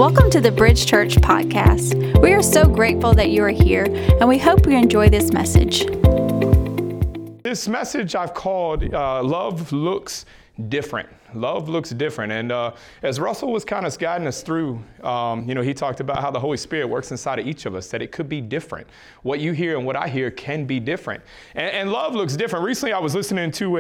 Welcome to the Bridge Church podcast. We are so grateful that you are here, and we hope you enjoy this message. This message I've called Love Looks Different. Love looks different. And as Russell was kind of guiding us through, he talked about how the Holy Spirit works inside of each of us, that it could be different. What you hear and what I hear can be different. And love looks different. Recently, I was listening to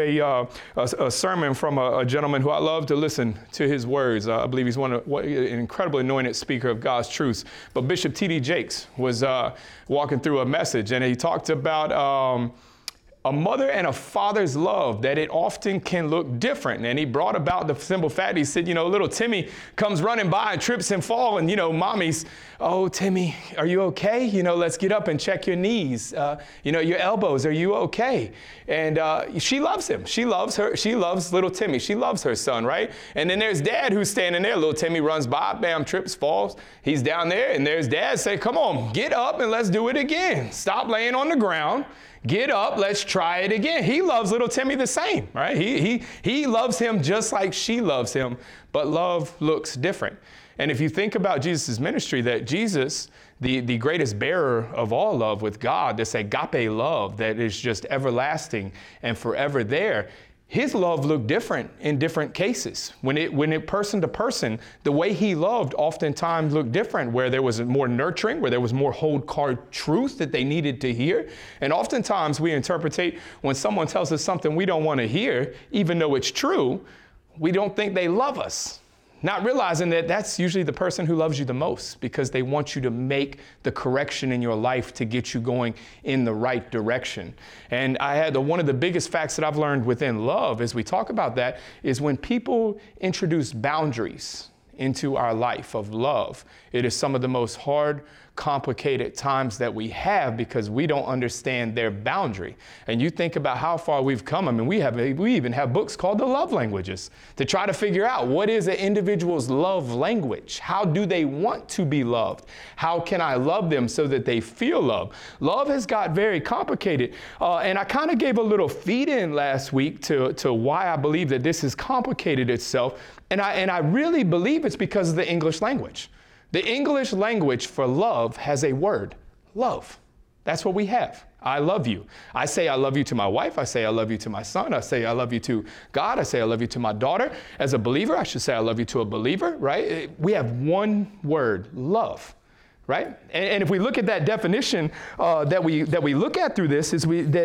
a sermon from a gentleman who I love to listen to his words. I believe he's an incredibly anointed speaker of God's truths. But Bishop T.D. Jakes was walking through a message, and he talked about a mother and a father's love, that it often can look different. And he brought about the simple fact, he said, little Timmy comes running by and trips and falls, and, mommy's, oh, Timmy, are you okay? Let's get up and check your knees, your elbows, are you okay? And she loves him. She loves little Timmy. She loves her son, right? And then there's dad who's standing there. Little Timmy runs by, bam, trips, falls. He's down there, and there's dad say, come on, get up and let's do it again. Stop laying on the ground. Get up, let's try it again. He loves little Timmy the same, right? He loves him just like she loves him, but love looks different. And if you think about Jesus' ministry, that Jesus, the greatest bearer of all love with God, this agape love that is just everlasting and forever there, his love looked different in different cases. When it person to person, the way he loved oftentimes looked different, where there was more nurturing, where there was more whole hard truth that they needed to hear. And oftentimes we interpretate when someone tells us something we don't want to hear, even though it's true, we don't think they love us. Not realizing that that's usually the person who loves you the most, because they want you to make the correction in your life to get you going in the right direction. And one of the biggest facts that I've learned within love, as we talk about that, is when people introduce boundaries into our life of love, it is some of the most hard, complicated times that we have, because we don't understand their boundary. And you think about how far we've come. I mean, we even have books called The Love Languages to try to figure out what is an individual's love language. How do they want to be loved? How can I love them so that they feel love? Love has got very complicated. And I kind of gave a little feed in last week to why I believe that this has complicated itself. And I really believe it's because of the English language. The English language for love has a word, love. That's what we have. I love you. I say I love you to my wife. I say I love you to my son. I say I love you to God. I say I love you to my daughter. As a believer, I should say I love you to a believer, right? We have one word, love. Right? And if we look at that definition that we look at through this,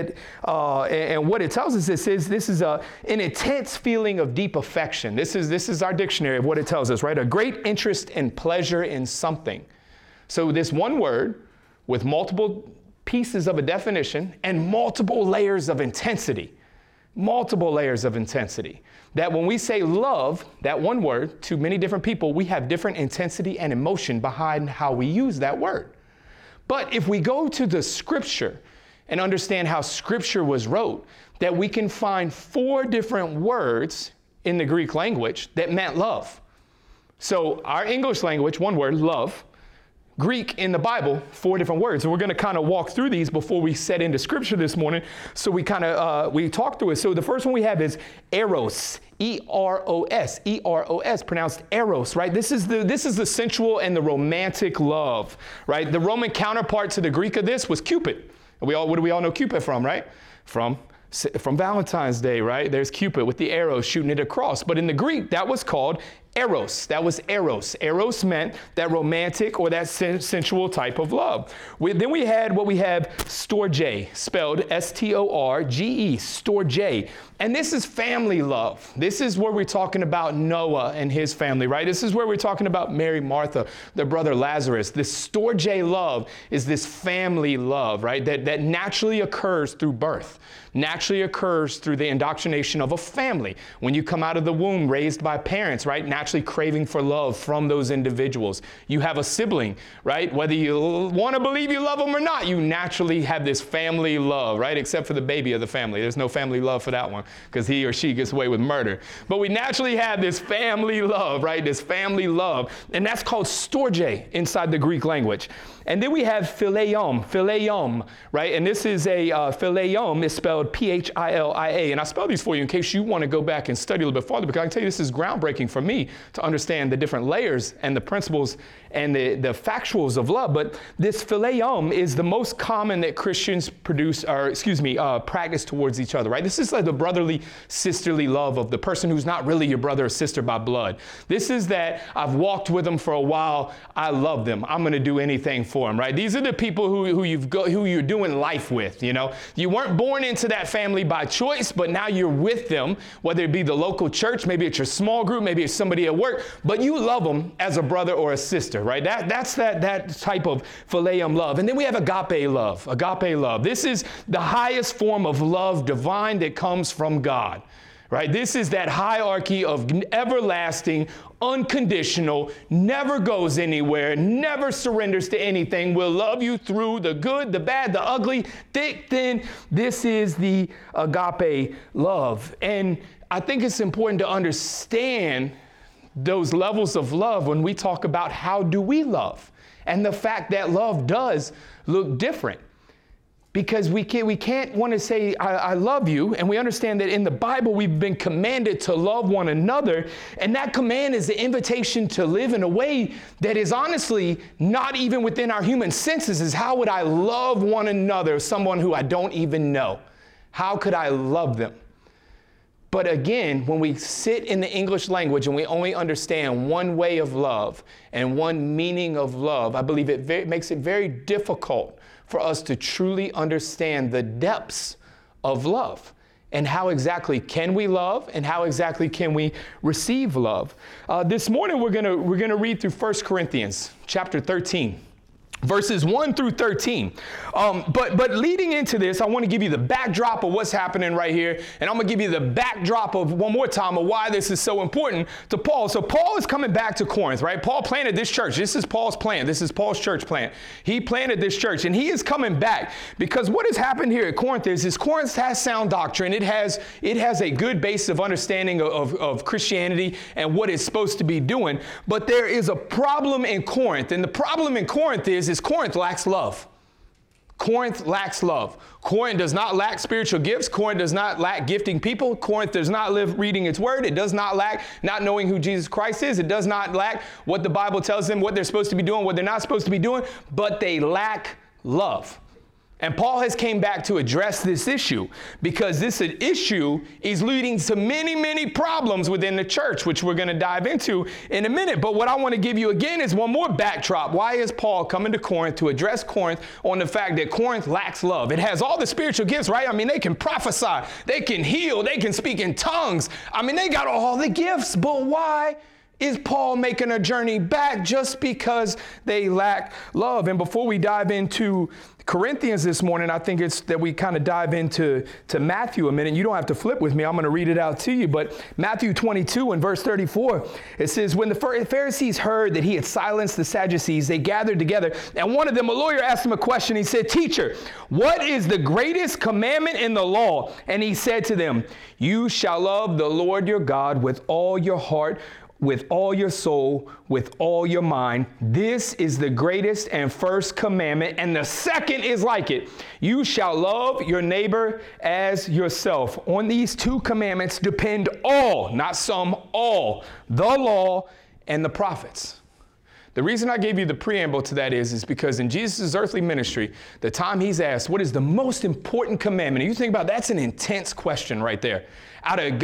and what it tells us, this is an intense feeling of deep affection. This is our dictionary of what it tells us, right? A great interest and pleasure in something. So this one word with multiple pieces of a definition and multiple layers of intensity. Multiple layers of intensity. That when we say love, that one word, to many different people, we have different intensity and emotion behind how we use that word. But if we go to the scripture and understand how scripture was wrote, that we can find 4 different words in the Greek language that meant love. So our English language, one word, love. Greek in the Bible, 4 different words. And we're going to kind of walk through these before we set into scripture this morning. So we talk through it. So the first one we have is eros, E-R-O-S, E-R-O-S, pronounced eros, right? This is the sensual and the romantic love, right? The Roman counterpart to the Greek of this was Cupid. What do we all know Cupid from, right? From Valentine's Day, right? There's Cupid with the arrow shooting it across. But in the Greek, that was called eros. That was eros. Eros meant that romantic or that sensual type of love. Then we had storge, spelled S-T-O-R-G-E, storge. And this is family love. This is where we're talking about Noah and his family, right? This is where we're talking about Mary, Martha, their brother Lazarus. This storge love is this family love, right? That naturally occurs through birth, naturally occurs through the indoctrination of a family. When you come out of the womb raised by parents, right? Naturally craving for love from those individuals. You have a sibling, right? Whether you want to believe you love them or not, you naturally have this family love, right? Except for the baby of the family. There's no family love for that one because he or she gets away with murder. But we naturally have this family love, right? This family love. And that's called storge inside the Greek language. And then we have philaion, right? And this is philaion is spelled P-H-I-L-I-A. And I spell these for you in case you want to go back and study a little bit farther, because I can tell you this is groundbreaking for me. to understand the different layers and the principles and the factuals of love. But this phileo is the most common that Christians practice towards each other, right? This is like the brotherly, sisterly love of the person who's not really your brother or sister by blood. This is that I've walked with them for a while. I love them. I'm going to do anything for them, right? These are the people who you're doing life with, you know? You weren't born into that family by choice, but now you're with them, whether it be the local church, maybe it's your small group, maybe it's somebody at work, but you love them as a brother or a sister, right? That's that type of phileo love. And then we have agape love. Agape love. This is the highest form of love divine that comes from God, right? This is that hierarchy of everlasting, unconditional, never goes anywhere, never surrenders to anything, will love you through the good, the bad, the ugly, thick, thin. This is the agape love. And I think it's important to understand those levels of love when we talk about how do we love, and the fact that love does look different. Because we can't want to say, I love you. And we understand that in the Bible, we've been commanded to love one another. And that command is the invitation to live in a way that is honestly not even within our human senses. Is how would I love one another, someone who I don't even know? How could I love them? But again, when we sit in the English language and we only understand one way of love and one meaning of love, I believe it makes it very difficult for us to truly understand the depths of love and how exactly can we love and how exactly can we receive love. This morning we're gonna read through 1 Corinthians chapter 13. Verses 1 through 13. But leading into this, I want to give you the backdrop of what's happening right here. And I'm going to give you the backdrop of, one more time, of why this is so important to Paul. So Paul is coming back to Corinth, right? Paul planted this church. This is Paul's plan. This is Paul's church plant. He planted this church, and he is coming back because what has happened here at Corinth is Corinth has sound doctrine. It has a good base of understanding of Christianity and what it's supposed to be doing. But there is a problem in Corinth, and the problem in Corinth is Corinth lacks love. Corinth lacks love. Corinth does not lack spiritual gifts. Corinth does not lack gifting people. Corinth does not live reading its word. It does not lack not knowing who Jesus Christ is. It does not lack what the Bible tells them, what they're supposed to be doing, what they're not supposed to be doing, but they lack love. And Paul has came back to address this issue because this issue is leading to many, many problems within the church, which we're going to dive into in a minute. But what I want to give you again is one more backdrop. Why is Paul coming to Corinth to address Corinth on the fact that Corinth lacks love? It has all the spiritual gifts, right? I mean, they can prophesy, they can heal, they can speak in tongues. I mean, they got all the gifts, but why is Paul making a journey back? Just because they lack love. And before we dive into Corinthians this morning, I think it's that we kind of dive into Matthew a minute. You don't have to flip with me. I'm going to read it out to you. But Matthew 22 and verse 34, it says, when the Pharisees heard that he had silenced the Sadducees, they gathered together. And one of them, a lawyer, asked him a question. He said, "Teacher, what is the greatest commandment in the law?" And he said to them, "You shall love the Lord your God with all your heart, with all your soul, with all your mind. This is the greatest and first commandment, and the second is like it. You shall love your neighbor as yourself." On these two commandments depend all, not some, all, the law and the prophets. The reason I gave you the preamble to that is because in Jesus' earthly ministry, the time he's asked, what is the most important commandment? And you think about it, that's an intense question right there. Out of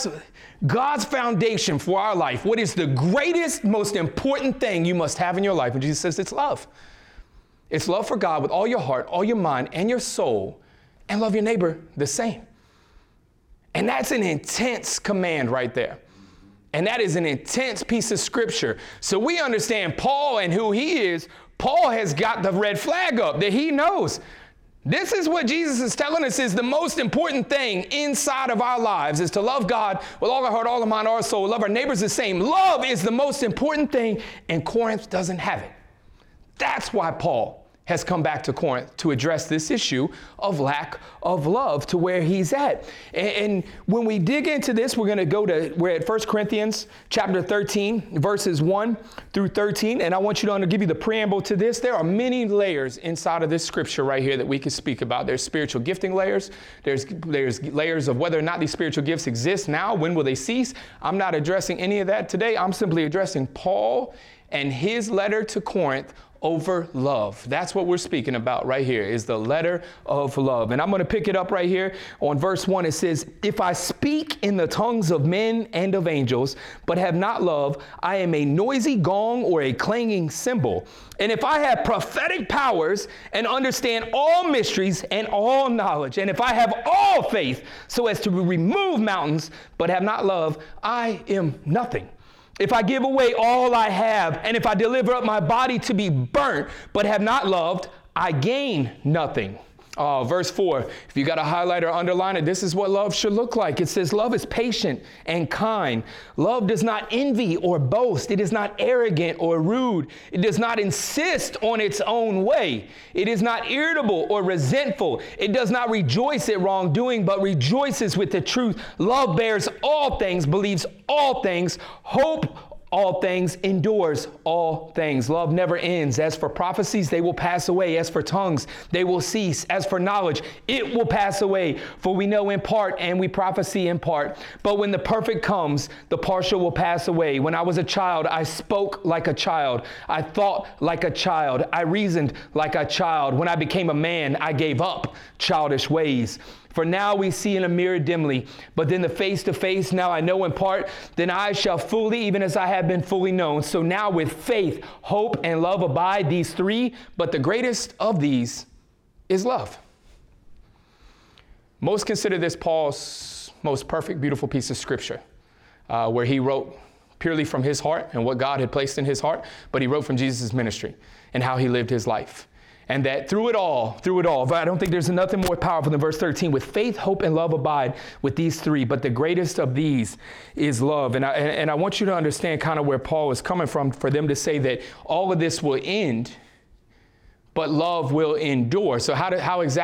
God's foundation for our life, what is the greatest, most important thing you must have in your life? And Jesus says it's love. It's love for God with all your heart, all your mind, and your soul, and love your neighbor the same. And that's an intense command right there. And that is an intense piece of scripture. So we understand Paul and who he is. Paul has got the red flag up that he knows. This is what Jesus is telling us is the most important thing inside of our lives is to love God with all our heart, all our mind, all our soul, love our neighbors the same. Love is the most important thing, and Corinth doesn't have it. That's why Paul has come back to Corinth to address this issue of lack of love to where he's at. And when we dig into this, we're at 1 Corinthians chapter 13, verses 1 through 13. And I want you to give you the preamble to this. There are many layers inside of this scripture right here that we could speak about. There's spiritual gifting layers. There's layers of whether or not these spiritual gifts exist now. When will they cease? I'm not addressing any of that today. I'm simply addressing Paul and his letter to Corinth over love. That's what we're speaking about right here, is the letter of love. And I'm going to pick it up right here on verse 1. It says, if I speak in the tongues of men and of angels, but have not love, I am a noisy gong or a clanging cymbal. And if I have prophetic powers and understand all mysteries and all knowledge, and if I have all faith so as to remove mountains, but have not love, I am nothing. If I give away all I have, and if I deliver up my body to be burnt, but have not loved, I gain nothing. Verse 4, if you got a highlight or underline it, this is what love should look like. It says, love is patient and kind. Love does not envy or boast. It is not arrogant or rude. It does not insist on its own way. It is not irritable or resentful. It does not rejoice at wrongdoing, but rejoices with the truth. Love bears all things, believes all things, hope all things, endures all things. Love never ends. As for prophecies, they will pass away. As for tongues, they will cease. As for knowledge, it will pass away. For we know in part and we prophesy in part. But when the perfect comes, the partial will pass away. When I was a child, I spoke like a child. I thought like a child. I reasoned like a child. When I became a man, I gave up childish ways. For now we see in a mirror dimly, but then the face to face, now I know in part, then I shall fully, even as I have been fully known. So now with faith, hope, and love abide, these three, but the greatest of these is love. Most consider this Paul's most perfect, beautiful piece of scripture, where he wrote purely from his heart and what God had placed in his heart, but he wrote from Jesus' ministry and how he lived his life. And that through it all, I don't think there's nothing more powerful than verse 13. With faith, hope, and love abide with these three, but the greatest of these is love. And I want you to understand kind of where Paul is coming from for them to say that all of this will end, but love will endure. So how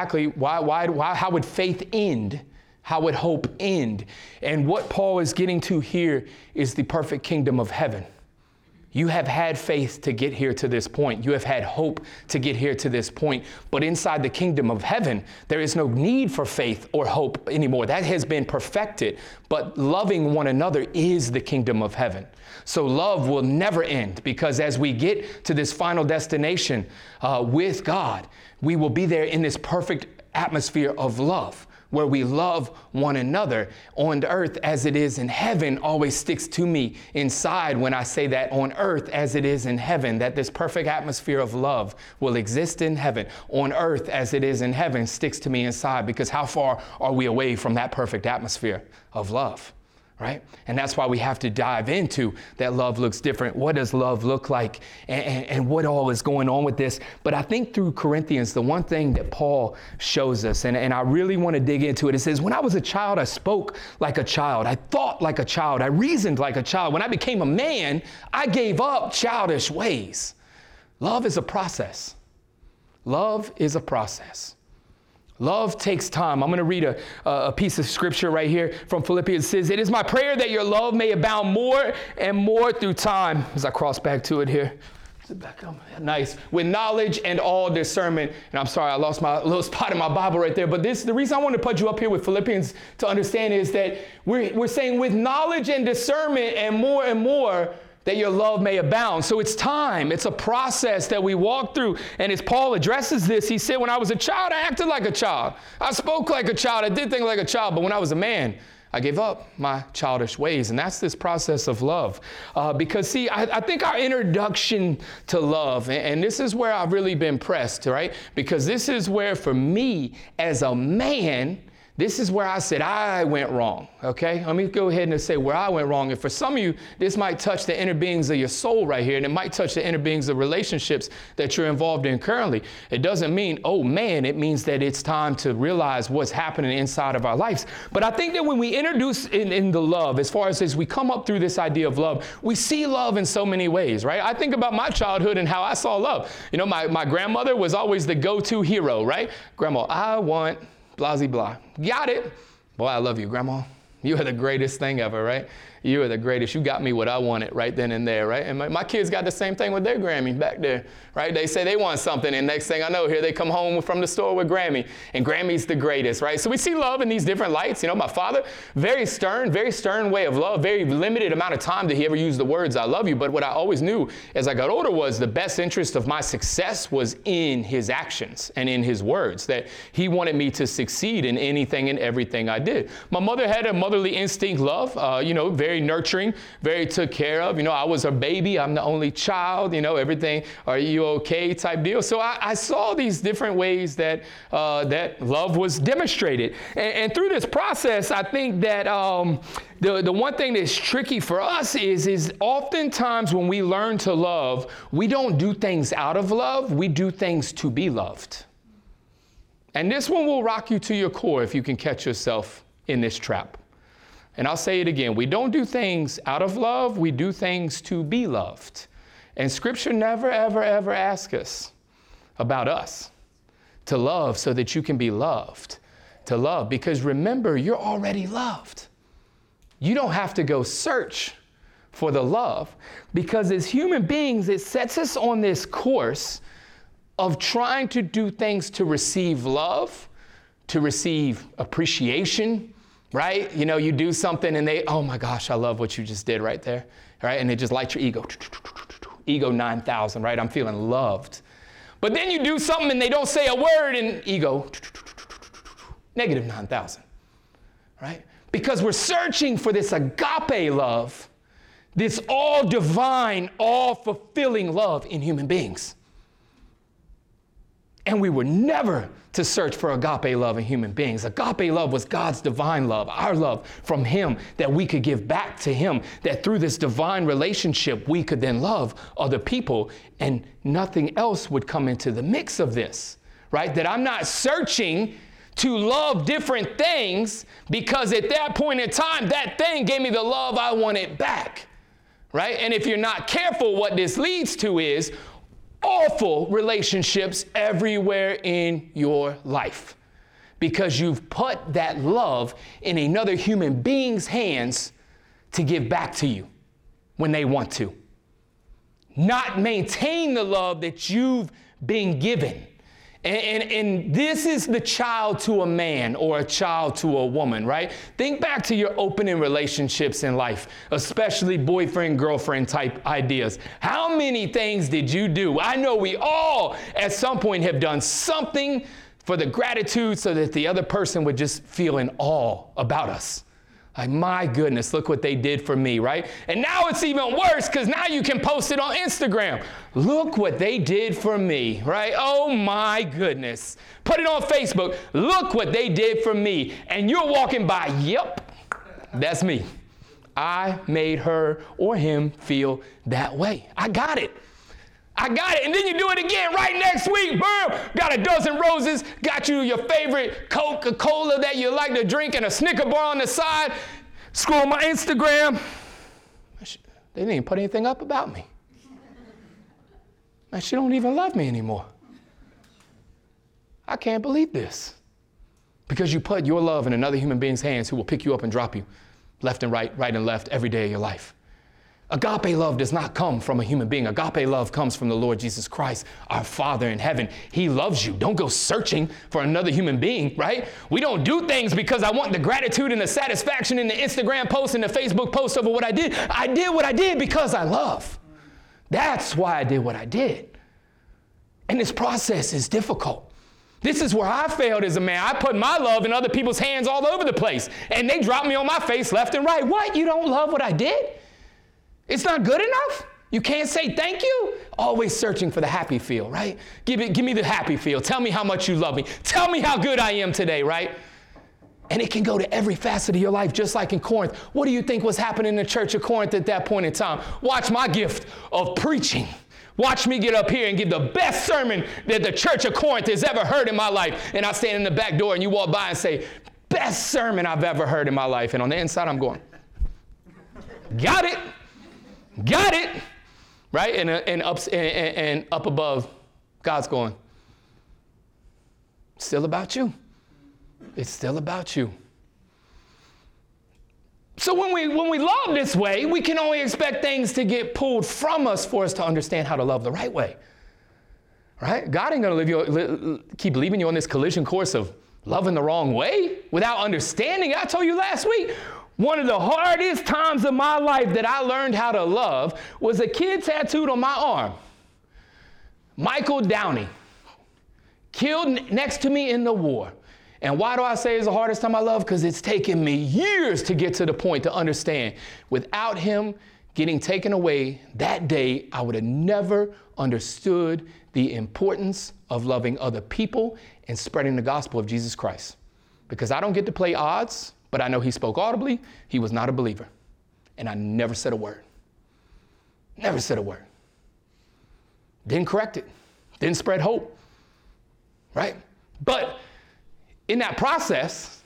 would faith end? How would hope end? And what Paul is getting to here is the perfect kingdom of heaven. You have had faith to get here to this point. You have had hope to get here to this point. But inside the kingdom of heaven, there is no need for faith or hope anymore. That has been perfected. But loving one another is the kingdom of heaven. So love will never end, because as we get to this final destination with God, we will be there in this perfect atmosphere of love, where we love one another on earth as it is in heaven. Always sticks to me inside when I say that, on earth as it is in heaven, that this perfect atmosphere of love will exist in heaven. On earth as it is in heaven sticks to me inside, because how far are we away from that perfect atmosphere of love? Right? And that's why we have to dive into that love looks different. What does love look like? And what all is going on with this? But I think through Corinthians, the one thing that Paul shows us, and I really want to dig into it, it says, when I was a child, I spoke like a child. I thought like a child. I reasoned like a child. When I became a man, I gave up childish ways. Love is a process. Love is a process. Love takes time. I'm going to read a piece of scripture right here from Philippians. It says, it is my prayer that your love may abound more and more through time. As I cross back to it here. Back up. Nice. With knowledge and all discernment. And I'm sorry, I lost my little spot in my Bible right there. But the reason I want to put you up here with Philippians to understand is that we're saying with knowledge and discernment and more, that your love may abound. So it's time. It's a process that we walk through. And as Paul addresses this, he said, when I was a child, I acted like a child. I spoke like a child. I did things like a child. But when I was a man, I gave up my childish ways. And that's this process of love. Because, see, I think our introduction to love, and this is where I've really been pressed, right? Because this is where, for me, as a man, This is where I said I went wrong, okay? Let me go ahead and say where I went wrong. And for some of you, this might touch the inner beings of your soul right here, and it might touch the inner beings of relationships that you're involved in currently. It doesn't mean, oh man, it means that it's time to realize what's happening inside of our lives. But I think that when we introduce in the love, as far as we come up through this idea of love, we see love in so many ways, right? I think about my childhood and how I saw love. You know, my grandmother was always the go-to hero, right? Grandma, I want blah, blah. Got it. Boy, I love you, Grandma. You are the greatest thing ever, right? You are the greatest. You got me what I wanted right then and there, right? And my kids got the same thing with their Grammy back there, right? They say they want something, and next thing I know, here they come home from the store with Grammy, and Grammy's the greatest, right? So we see love in these different lights. You know, my father, very stern way of love, very limited amount of time that he ever used the words, I love you. But what I always knew as I got older was the best interest of my success was in his actions and in his words, that he wanted me to succeed in anything and everything I did. My mother had a motherly instinct love, very nurturing, very took care of. You know, I was her baby. I'm the only child, you know, everything, are you okay type deal. So I saw these different ways that that love was demonstrated. And through this process, I think that the one thing that's tricky for us is oftentimes when we learn to love, we don't do things out of love. We do things to be loved. And this one will rock you to your core if you can catch yourself in this trap. And I'll say it again. We don't do things out of love. We do things to be loved. And Scripture never, ever, ever asks us about us to love so that you can be loved. To love, because remember, you're already loved. You don't have to go search for the love, because as human beings, it sets us on this course of trying to do things to receive love, to receive appreciation, right? You know, you do something and they, oh my gosh, I love what you just did right there, right? And it just lights your ego. Ego 9,000, right? I'm feeling loved. But then you do something and they don't say a word and ego, negative 9,000, right? Because we're searching for this agape love, this all divine, all fulfilling love in human beings. And we were never to search for agape love in human beings. Agape love was God's divine love, our love from Him that we could give back to Him, that through this divine relationship, we could then love other people, and nothing else would come into the mix of this, right? That I'm not searching to love different things because at that point in time, that thing gave me the love I wanted back, right? And if you're not careful, what this leads to is awful relationships everywhere in your life, because you've put that love in another human being's hands to give back to you when they want to. Not maintain the love that you've been given. And this is the child to a man or a child to a woman, right? Think back to your opening relationships in life, especially boyfriend, girlfriend type ideas. How many things did you do? I know we all at some point have done something for the gratitude so that the other person would just feel in awe about us. Like, my goodness, look what they did for me, right? And now it's even worse because now you can post it on Instagram. Look what they did for me, right? Oh my goodness. Put it on Facebook. Look what they did for me. And you're walking by, yep, that's me. I made her or him feel that way. I got it. And then you do it again right next week. Boom, got a dozen roses, got you your favorite Coca-Cola that you like to drink and a Snicker bar on the side. Scroll my Instagram. They didn't even put anything up about me. Man, she don't even love me anymore. I can't believe this. Because you put your love in another human being's hands who will pick you up and drop you left and right and left every day of your life. Agape love does not come from a human being. Agape love comes from the Lord Jesus Christ, our Father in heaven. He loves you. Don't go searching for another human being, right? We don't do things because I want the gratitude and the satisfaction in the Instagram post and the Facebook post over what I did. I did what I did because I love. That's why I did what I did. And this process is difficult. This is where I failed as a man. I put my love in other people's hands all over the place, and they dropped me on my face left and right. What? You don't love what I did? It's not good enough? You can't say thank you? Always searching for the happy feel, right? Give me the happy feel. Tell me how much you love me. Tell me how good I am today, right? And it can go to every facet of your life, just like in Corinth. What do you think was happening in the church of Corinth at that point in time? Watch my gift of preaching. Watch me get up here and give the best sermon that the church of Corinth has ever heard in my life. And I stand in the back door and you walk by and say, best sermon I've ever heard in my life. And on the inside, I'm going, got it. Got it. Right? And up above, God's going, it's still about you. It's still about you. So when we love this way, we can only expect things to get pulled from us for us to understand how to love the right way. Right? God ain't going to keep leaving you on this collision course of loving the wrong way without understanding. I told you last week, one of the hardest times of my life that I learned how to love was a kid tattooed on my arm. Michael Downey, killed next to me in the war. And why do I say it's the hardest time I love? Because it's taken me years to get to the point to understand. Without him getting taken away that day, I would have never understood the importance of loving other people and spreading the gospel of Jesus Christ. Because I don't get to play odds, but I know he spoke audibly. He was not a believer. And I never said a word. Never said a word. Didn't correct it. Didn't spread hope. Right? But in that process,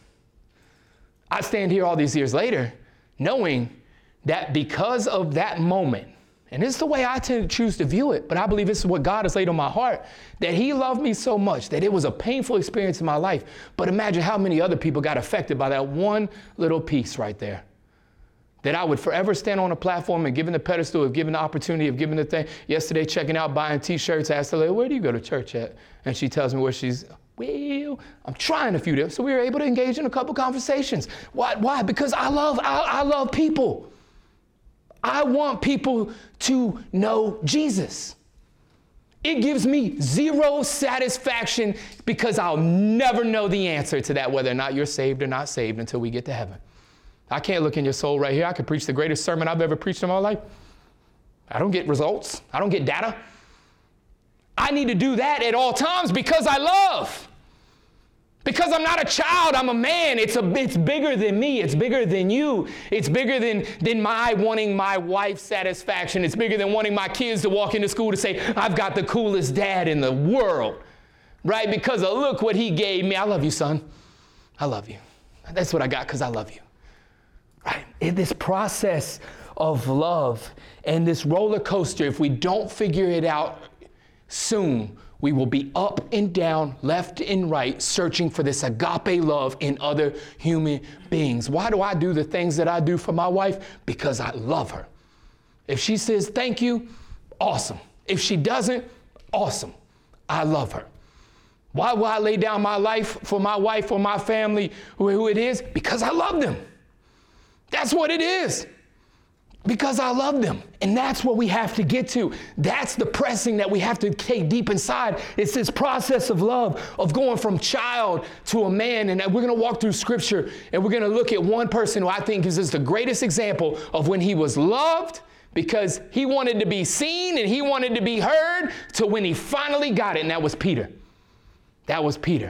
I stand here all these years later knowing that because of that moment, and this is the way I tend to choose to view it, but I believe this is what God has laid on my heart, that he loved me so much that it was a painful experience in my life. But imagine how many other people got affected by that one little piece right there. That I would forever stand on a platform and given the pedestal, of given the opportunity, of giving the thing. Yesterday, checking out, buying t-shirts, I asked her, where do you go to church at? And she tells me where she's, well, I'm trying a few days. So we were able to engage in a couple conversations. Why? Because I love people. I want people to know Jesus. It gives me zero satisfaction because I'll never know the answer to that, whether or not you're saved or not saved, until we get to heaven. I can't look in your soul right here. I could preach the greatest sermon I've ever preached in my life. I don't get results. I don't get data. I need to do that at all times because I love. Because I'm not a child, I'm a man. It's bigger than me. It's bigger than you. It's bigger than my wanting my wife's satisfaction. It's bigger than wanting my kids to walk into school to say, I've got the coolest dad in the world. Right? Because of look what he gave me. I love you, son. I love you. That's what I got because I love you. Right? In this process of love and this roller coaster, if we don't figure it out soon, we will be up and down, left and right, searching for this agape love in other human beings. Why do I do the things that I do for my wife? Because I love her. If she says thank you, awesome. If she doesn't, awesome. I love her. Why will I lay down my life for my wife or my family, who it is? Because I love them. That's what it is. Because I love them. And that's what we have to get to. That's the pressing that we have to take deep inside. It's this process of love, of going from child to a man. And we're going to walk through scripture and we're going to look at one person who I think is the greatest example of when he was loved because he wanted to be seen and he wanted to be heard, to when he finally got it. And that was Peter. That was Peter.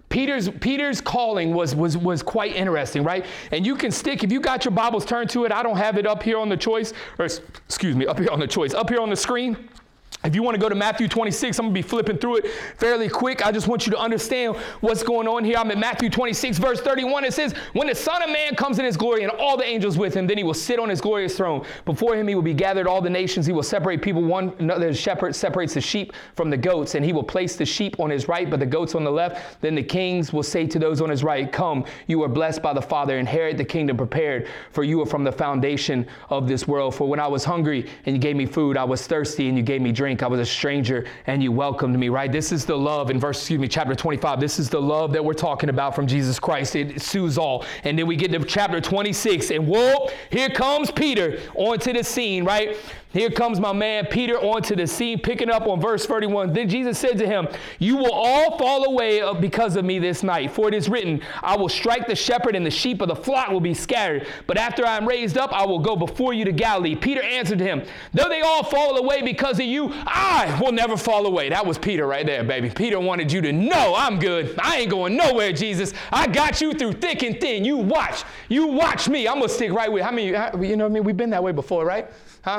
Peter's calling was quite interesting, right? And you can stick, if you got your Bibles turned to it, I don't have it up here on the choice, or excuse me, up here on the screen. If you want to go to Matthew 26, I'm going to be flipping through it fairly quick. I just want you to understand what's going on here. I'm at Matthew 26, verse 31. It says, when the Son of Man comes in his glory and all the angels with him, then he will sit on his glorious throne. Before him he will be gathered all the nations. He will separate people one another. The shepherd separates the sheep from the goats, and he will place the sheep on his right, but the goats on the left. Then the kings will say to those on his right, come, you are blessed by the Father. Inherit the kingdom prepared for you from the foundation of this world. For when I was hungry and you gave me food, I was thirsty and you gave me drink. I was a stranger and you welcomed me, right? This is the love in chapter 25. This is the love that we're talking about from Jesus Christ. It soothes all. And then we get to chapter 26 and whoa, here comes Peter onto the scene, right? Here comes my man Peter onto the scene, picking up on verse 31. Then Jesus said to him, you will all fall away because of me this night. For it is written, I will strike the shepherd and the sheep of the flock will be scattered. But after I am raised up, I will go before you to Galilee. Peter answered him, though they all fall away because of you, I will never fall away. That was Peter right there, baby. Peter wanted you to know I'm good. I ain't going nowhere, Jesus. I got you through thick and thin. You watch me. I'm going to stick right with you. Know what I mean? We've been that way before, right?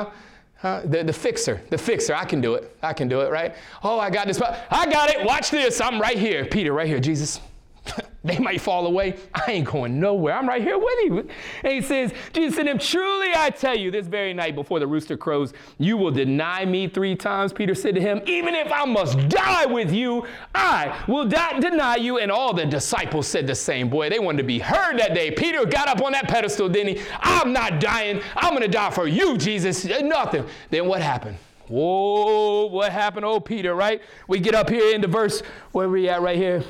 The fixer, I can do it, right? Oh, I got this, I got it, watch this, I'm right here. Peter, right here, Jesus. They might fall away. I ain't going nowhere. I'm right here with you. And he says, Jesus said to him, truly I tell you, this very night before the rooster crows, you will deny me 3 times. Peter said to him, even if I must die with you, I will not deny you. And all the disciples said the same. Boy, they wanted to be heard that day. Peter got up on that pedestal, didn't he? I'm not dying. I'm going to die for you, Jesus. Nothing. Then what happened? Whoa, what happened? Oh, Peter, right? We get up here into verse, where we at right here?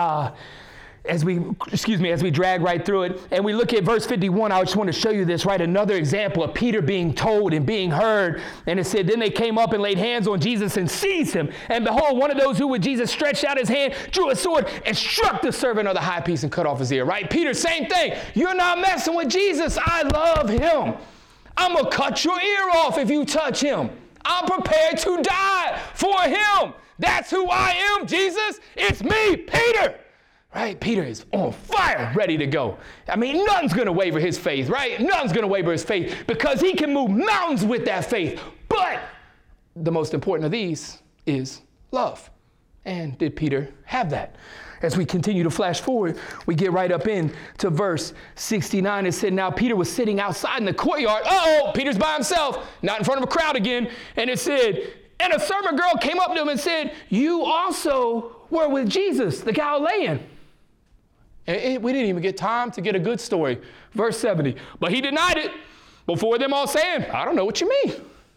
As we drag right through it, and we look at verse 51, I just want to show you this, right? Another example of Peter being told and being heard. And it said, then they came up and laid hands on Jesus and seized him. And behold, one of those who with Jesus stretched out his hand, drew a sword, and struck the servant of the high priest and cut off his ear, right? Peter, same thing. You're not messing with Jesus. I love him. I'm going to cut your ear off if you touch him. I'm prepared to die for him. That's who I am, Jesus. It's me, Peter. Right? Peter is on fire, ready to go. I mean, nothing's going to waver his faith, right? Nothing's going to waver his faith because he can move mountains with that faith. But the most important of these is love. And did Peter have that? As we continue to flash forward, we get right up into verse 69. It said, now Peter was sitting outside in the courtyard. Uh-oh, Peter's by himself, not in front of a crowd again. And it said, and a servant girl came up to him and said, you also were with Jesus, the Galilean. And we didn't even get time to get a good story. Verse 70, but he denied it before them all saying, I don't know what you mean.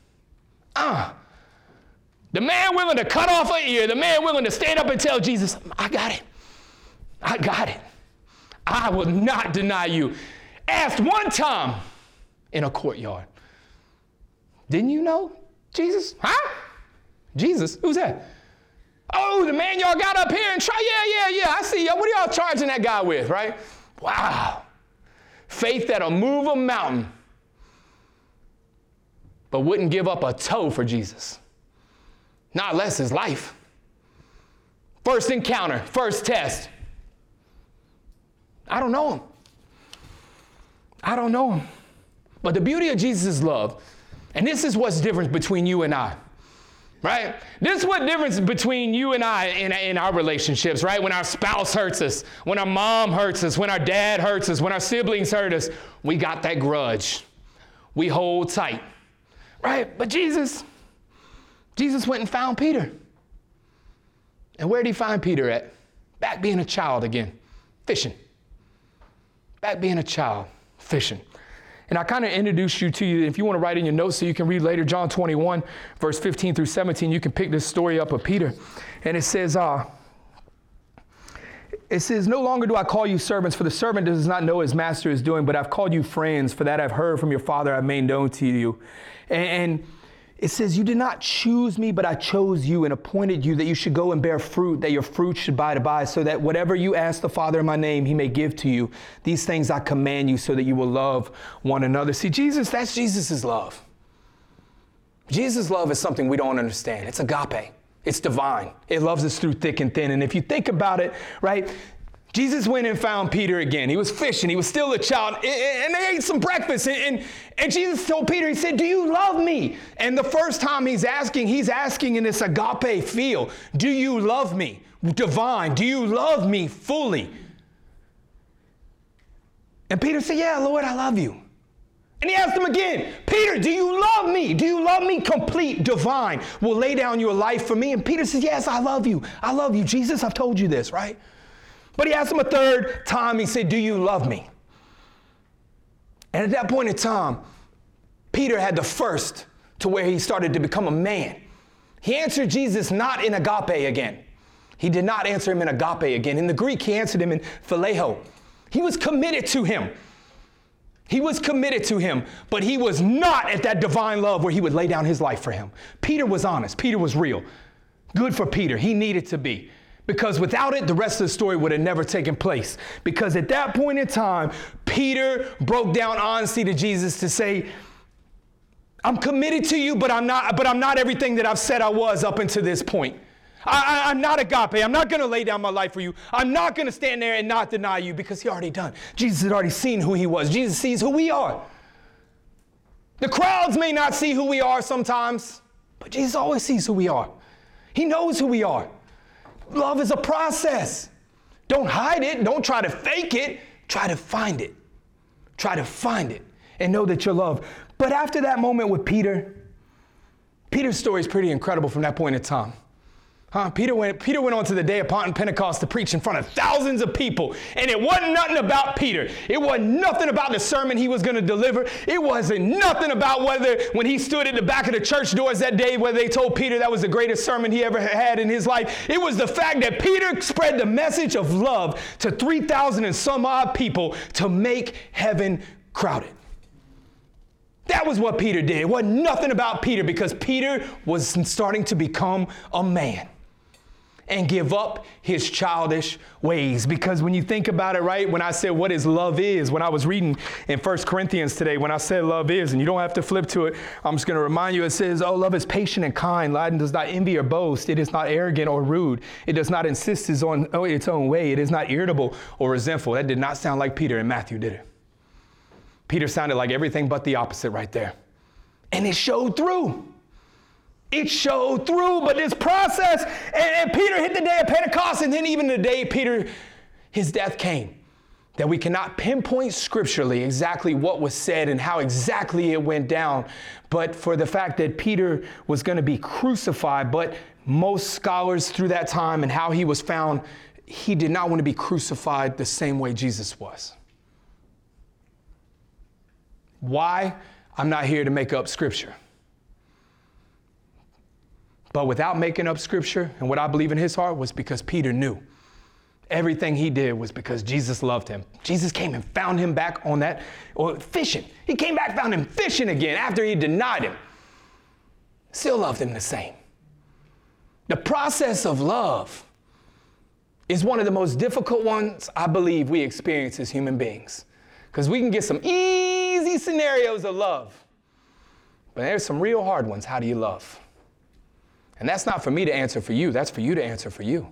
The man willing to cut off an ear, the man willing to stand up and tell Jesus, I got it. I will not deny you. Asked one time in a courtyard, didn't you know Jesus? Huh? Jesus? Who's that? Oh, the man y'all got up here and try. Yeah. I see y'all. What are y'all charging that guy with, right? Wow. Faith that'll move a mountain, but wouldn't give up a toe for Jesus. Not less his life. First encounter, first test. I don't know him. But the beauty of Jesus' love, and this is what's different between you and I, right? This is what difference between you and I in our relationships, right? When our spouse hurts us, when our mom hurts us, when our dad hurts us, when our siblings hurt us, we got that grudge. We hold tight, right? But Jesus went and found Peter. And where did he find Peter at? Back being a child again, fishing. Back being a child, fishing. And I kind of introduced you to you, if you want to write in your notes so you can read later, John 21, verse 15 through 17, you can pick this story up of Peter. And it says, no longer do I call you servants, for the servant does not know his master is doing, but I've called you friends, for that I've heard from your Father I've made known to you. And it says, you did not choose me, but I chose you and appointed you that you should go and bear fruit, that your fruit should abide, so that whatever you ask the Father in my name, he may give to you. These things I command you so that you will love one another. See, that's Jesus' love. Jesus' love is something we don't understand. It's agape. It's divine. It loves us through thick and thin. And if you think about it, right, Jesus went and found Peter again. He was fishing. He was still a child. And they ate some breakfast. And Jesus told Peter, he said, do you love me? And the first time he's asking in this agape feel, do you love me? Divine, do you love me fully? And Peter said, yeah, Lord, I love you. And he asked him again, Peter, do you love me? Do you love me complete, divine? Will lay down your life for me? And Peter says, yes, I love you. I love you. Jesus, I've told you this, right? But he asked him a third time, he said, do you love me? And at that point in time, Peter had the first to where he started to become a man. He answered Jesus not in agape again. He did not answer him in agape again. In the Greek, he answered him in phileo. He was committed to him. He was committed to him, but he was not at that divine love where he would lay down his life for him. Peter was honest. Peter was real. Good for Peter. He needed to be. Because without it, the rest of the story would have never taken place. Because at that point in time, Peter broke down honesty to Jesus to say, I'm committed to you, but I'm not everything that I've said I was up until this point. I'm not agape. I'm not going to lay down my life for you. I'm not going to stand there and not deny you, because he already done. Jesus had already seen who he was. Jesus sees who we are. The crowds may not see who we are sometimes, but Jesus always sees who we are. He knows who we are. Love is a process. Don't hide it. Don't try to fake it. Try to find it. Try to find it and know that you're loved. But after that moment with Peter, Peter's story is pretty incredible from that point in time. Peter went on to the day of Pentecost to preach in front of thousands of people. And it wasn't nothing about Peter. It wasn't nothing about the sermon he was going to deliver. It wasn't nothing about whether when he stood at the back of the church doors that day, whether they told Peter that was the greatest sermon he ever had in his life. It was the fact that Peter spread the message of love to 3,000 and some odd people to make heaven crowded. That was what Peter did. It wasn't nothing about Peter, because Peter was starting to become a man and give up his childish ways. Because when you think about it, right, when I said what is love is, when I was reading in 1 Corinthians today, when I said love is, and you don't have to flip to it, I'm just going to remind you, it says, love is patient and kind. Love does not envy or boast. It is not arrogant or rude. It does not insist on its own way. It is not irritable or resentful. That did not sound like Peter and Matthew, did it? Peter sounded like everything but the opposite right there. And it showed through. It showed through, but this process, and Peter hit the day of Pentecost, and then even the day his death came, that we cannot pinpoint scripturally exactly what was said and how exactly it went down, but for the fact that Peter was going to be crucified, but most scholars through that time and how he was found, he did not want to be crucified the same way Jesus was. Why? I'm not here to make up scripture. But without making up scripture, and what I believe in his heart was because Peter knew everything he did was because Jesus loved him. Jesus came and found him back on that, or fishing. He came back, found him fishing again after he denied him. Still loved him the same. The process of love is one of the most difficult ones I believe we experience as human beings. Because we can get some easy scenarios of love, but there's some real hard ones. How do you love? And that's not for me to answer for you. That's for you to answer for you.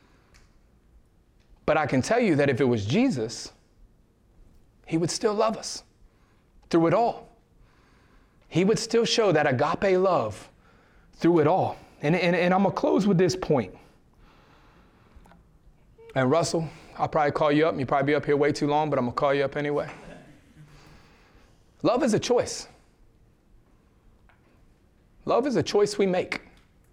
But I can tell you that if it was Jesus, he would still love us through it all. He would still show that agape love through it all. And I'm going to close with this point. And Russell, I'll probably call you up. You'll probably be up here way too long, but I'm going to call you up anyway. Love is a choice. Love is a choice we make.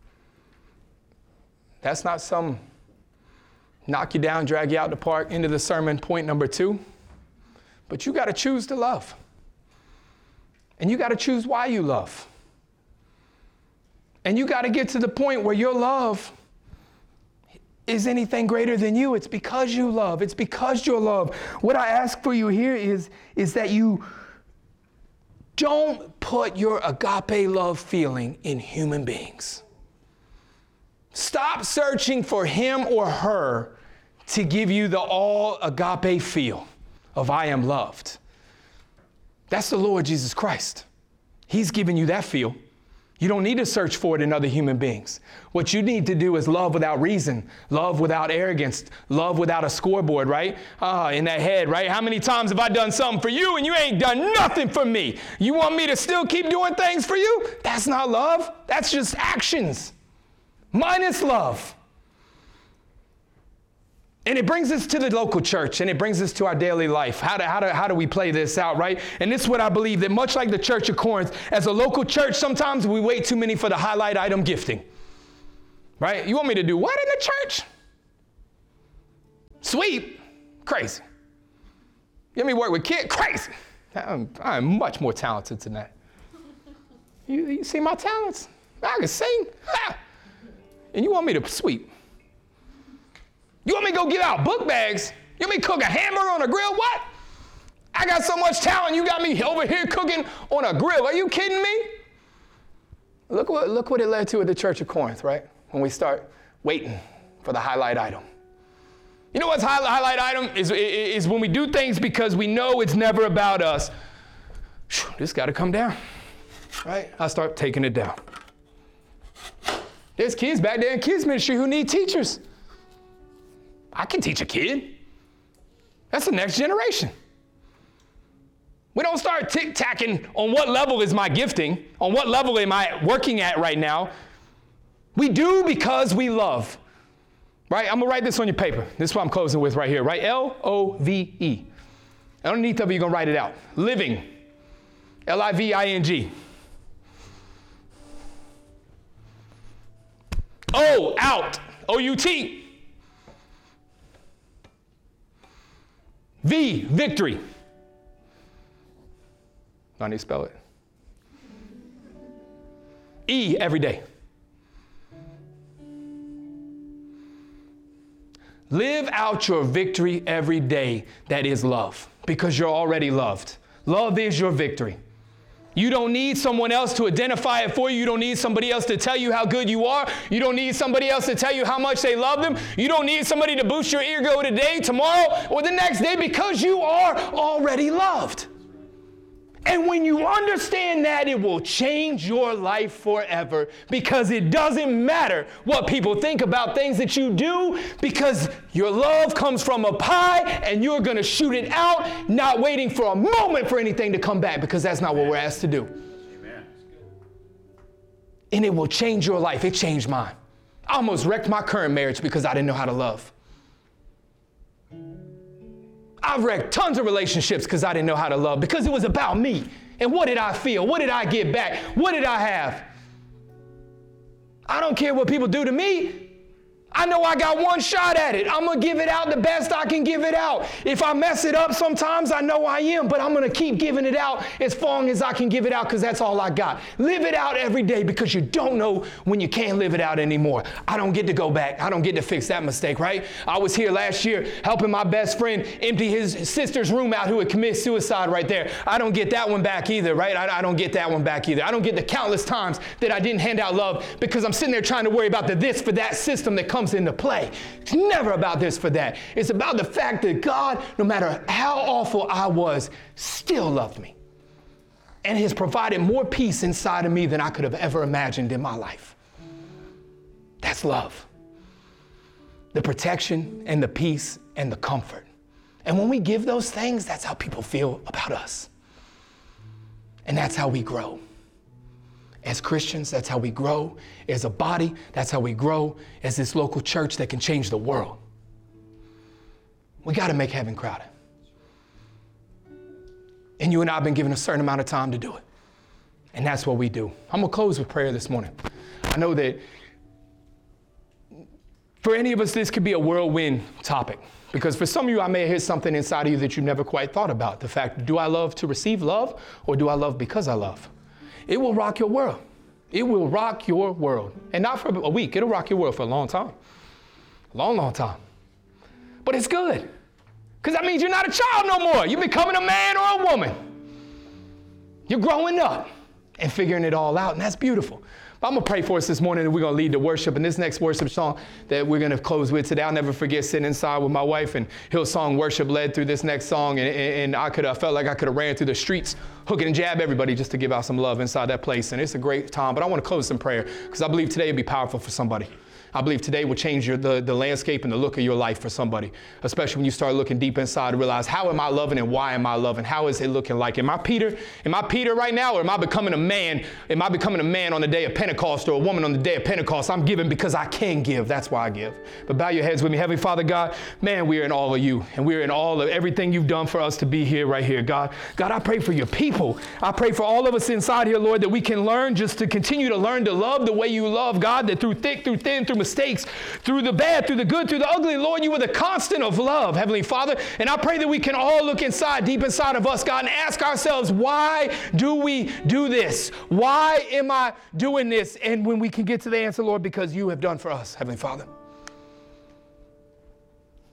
That's not some knock you down, drag you out the park, into the sermon, point number 2. But you got to choose to love. And you got to choose why you love. And you got to get to the point where your love is anything greater than you. It's because you love. It's because you're loved. What I ask for you here is that you don't put your agape love feeling in human beings. Stop searching for him or her to give you the all agape feel of I am loved. That's the Lord Jesus Christ. He's giving you that feel. You don't need to search for it in other human beings. What you need to do is love without reason, love without arrogance, love without a scoreboard, right? In that head, right? How many times have I done something for you and you ain't done nothing for me? You want me to still keep doing things for you? That's not love. That's just actions. Minus love. And it brings us to the local church, and it brings us to our daily life. How do we play this out, right? And this is what I believe, that much like the Church of Corinth, as a local church, sometimes we wait too many for the highlight item gifting, right? You want me to do what in the church? Sweep? Crazy. You want me to work with kids? Crazy. I'm much more talented than that. You see my talents? I can sing. And you want me to sweep? You want me to go give out book bags? You want me to cook a hamburger on a grill? What? I got so much talent. You got me over here cooking on a grill. Are you kidding me? Look what it led to at the Church of Corinth, right? When we start waiting for the highlight item. You know what's highlight item? Is when we do things because we know it's never about us. This got to come down, right? I start taking it down. There's kids back there in kids ministry who need teachers. I can teach a kid. That's the next generation. We don't start tic-tacking on what level is my gifting, on what level am I working at right now. We do because we love. Right? I'm going to write this on your paper. This is what I'm closing with right here, right? L-O-V-E. Underneath of it, you're going to write it out. Living. L-I-V-I-N-G. O, out. O-U-T. V, victory. I need to spell it. E, every day. Live out your victory every day. That is love, because you're already loved. Love is your victory. You don't need someone else to identify it for you. You don't need somebody else to tell you how good you are. You don't need somebody else to tell you how much they love them. You don't need somebody to boost your ego today, tomorrow, or the next day, because you are already loved. And when you understand that, it will change your life forever, because it doesn't matter what people think about things that you do, because your love comes from up high and you're going to shoot it out, not waiting for a moment for anything to come back, because that's not what we're asked to do. Amen. And it will change your life. It changed mine. I almost wrecked my current marriage because I didn't know how to love. I've wrecked tons of relationships because I didn't know how to love, because it was about me. And what did I feel? What did I get back? What did I have? I don't care what people do to me. I know I got one shot at it. I'm going to give it out the best I can give it out. If I mess it up sometimes, I know I am, but I'm going to keep giving it out as long as I can give it out, because that's all I got. Live it out every day, because you don't know when you can't live it out anymore. I don't get to go back. I don't get to fix that mistake, right? I was here last year helping my best friend empty his sister's room out who had committed suicide right there. I don't get that one back either, right? I don't get that one back either. I don't get the countless times that I didn't hand out love because I'm sitting there trying to worry about the this for that system that comes into play. It's never about this for that. It's about the fact that God, no matter how awful I was, still loved me and has provided more peace inside of me than I could have ever imagined in my life. That's love. The protection and the peace and the comfort. And when we give those things, that's how people feel about us. And that's how we grow. As Christians, that's how we grow. As a body, that's how we grow. As this local church that can change the world. We got to make heaven crowded. And you and I have been given a certain amount of time to do it. And that's what we do. I'm going to close with prayer this morning. I know that for any of us, this could be a whirlwind topic. Because for some of you, I may have hit something inside of you that you never quite thought about. The fact, do I love to receive love, or do I love because I love? It will rock your world. It will rock your world. And not for a week. It'll rock your world for a long time. Long, long time. But it's good. Because that means you're not a child no more. You're becoming a man or a woman. You're growing up and figuring it all out. And that's beautiful. But I'm going to pray for us this morning, and we're going to lead the worship. And this next worship song that we're going to close with today, I'll never forget sitting inside with my wife, and Hillsong Worship led through this next song. And I felt like I could have ran through the streets, hooking and jab everybody just to give out some love inside that place. And it's a great time. But I want to close in prayer, because I believe today will be powerful for somebody. I believe today will change the landscape and the look of your life for somebody, especially when you start looking deep inside and realize, how am I loving and why am I loving? How is it looking like? Am I Peter? Am I Peter right now, or am I becoming a man? Am I becoming a man on the day of Pentecost, or a woman on the day of Pentecost? I'm giving because I can give. That's why I give. But bow your heads with me. Heavenly Father, God, man, we're in all of you, and we're in all of everything you've done for us to be here, right here. God, I pray for your people. I pray for all of us inside here, Lord, that we can learn just to continue to learn to love the way you love, God, that through thick, through thin, through mistakes, through the bad, through the good, through the ugly, Lord, you are the constant of love, Heavenly Father. And I pray that we can all look inside, deep inside of us, God, and ask ourselves, why do we do this? Why am I doing this? And when we can get to the answer, Lord, because you have done for us, Heavenly Father.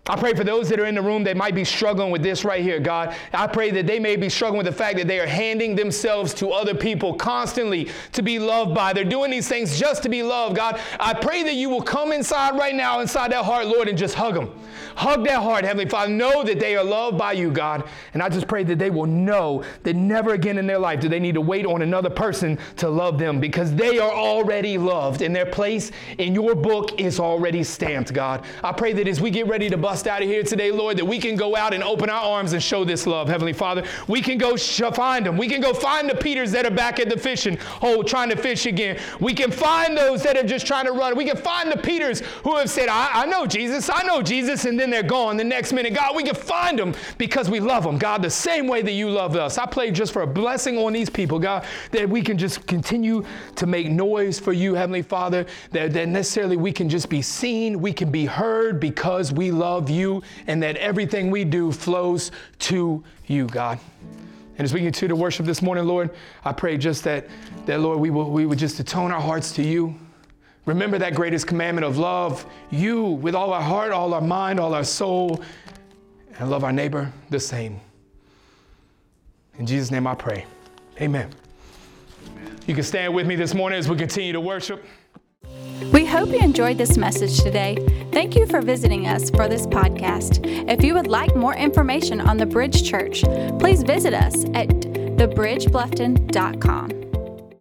I pray for those that are in the room that might be struggling with this right here, God. I pray that they may be struggling with the fact that they are handing themselves to other people constantly to be loved by. They're doing these things just to be loved, God. I pray that you will come inside right now, inside that heart, Lord, and just hug them. Hug that heart, Heavenly Father. Know that they are loved by you, God. And I just pray that they will know that never again in their life do they need to wait on another person to love them, because they are already loved and their place in your book is already stamped, God. I pray that as we get ready to bust out of here today, Lord, that we can go out and open our arms and show this love, Heavenly Father. We can go find them. We can go find the Peters that are back at the fishing hole trying to fish again. We can find those that are just trying to run. We can find the Peters who have said, I know Jesus, and then they're gone the next minute. God, we can find them because we love them, God, the same way that you love us. I pray just for a blessing on these people, God, that we can just continue to make noise for you, Heavenly Father, that necessarily we can just be seen, we can be heard because we love you, and that everything we do flows to you, God. And as we continue to worship this morning, Lord, I pray just that Lord, we would just attune our hearts to you. Remember that greatest commandment of love you with all our heart, all our mind, all our soul, and love our neighbor the same. In Jesus' name I pray. Amen. You can stand with me this morning as we continue to worship. We hope you enjoyed this message today. Thank you for visiting us for this podcast. If you would like more information on the Bridge Church, please visit us at thebridgebluffton.com.